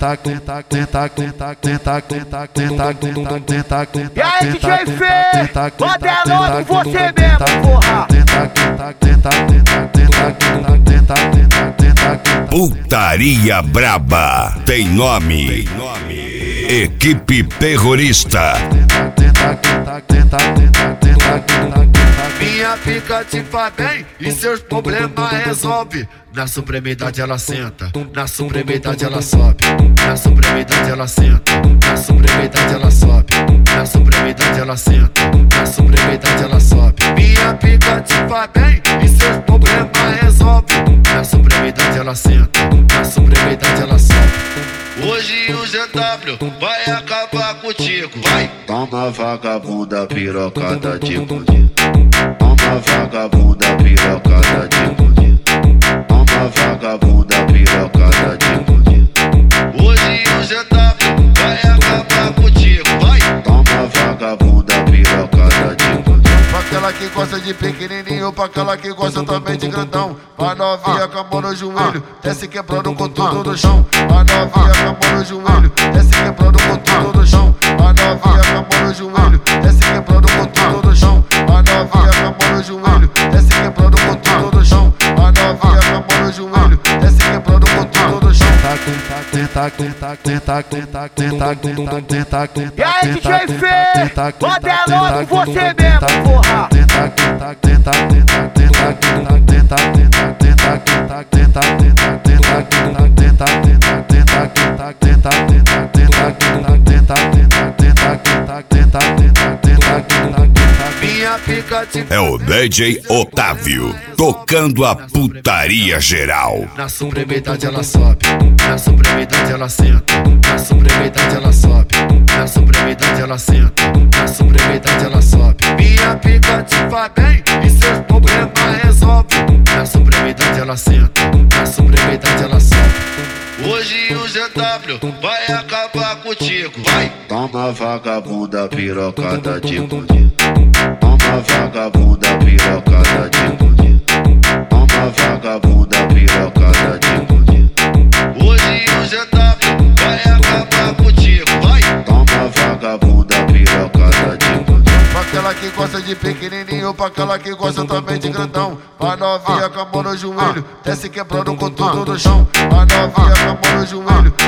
E aí, DJ Fê, bota é logo você mesmo, porra. Putaria Braba tem nome. Equipe Terrorista. Minha pica te faz bem e seus problemas resolve. Na supremidade ela senta, na supremidade ela sobe. Na supremidade ela senta, na supremidade ela sobe. Na supremidade ela senta, na supremidade ela sobe. Minha pica te faz bem e seus problemas resolve. Na supremidade ela senta, na supremidade ela sobe. Hoje o GW vai acabar contigo. Vai! Toma vagabunda pirocada de bandido. Toma vagabunda pirocada de bandido. Toma vagabunda pirocada de bandido. Hoje o GW vai acabar contigo. Vai! Toma vagabunda pirocada de bandido. Pra aquela que gosta de pequenininho, pra aquela que gosta também de grandão. A novinha com a mão no joelho, desce quebrando com tudo no chão. A novinha com a mão no joelho, desce quebrando com tudo no chão. A novinha com a mão no joelho, desce quebrando com tudo no chão. A novinha com a mão no joelho, desce quebrando com tudo no chão. A novinha com a mão no joelho, desce quebrando com tudo no chão. E aí, DJ Fê, bota é logo você mesmo, porra. Minha pica te É o DJ Otávio tocando a putaria geral. Na supremidade ela sobe, na supremidade ela senta, na supremidade ela sobe, na supremidade ela senta, na supremidade ela sobe. Minha pica te faz bem e seus problemas resolve. Na supremidade ela senta, na supremidade ela sobe. Hoje o GW vai acabar contigo. Vai! Toma vagabunda pirocada de bandido. Toma vagabunda pirocada de bandido. Toma vagabunda pirocada de bandido. Hoje o GW vai acabar contigo. Vai! Toma vagabunda pirocada de bandido. Pra aquela que gosta de pequenininho, pra aquela que gosta também de grandão. A novinha com a mão no joelho, desce quebrando com tudo no chão. A novinha com a mão no joelho,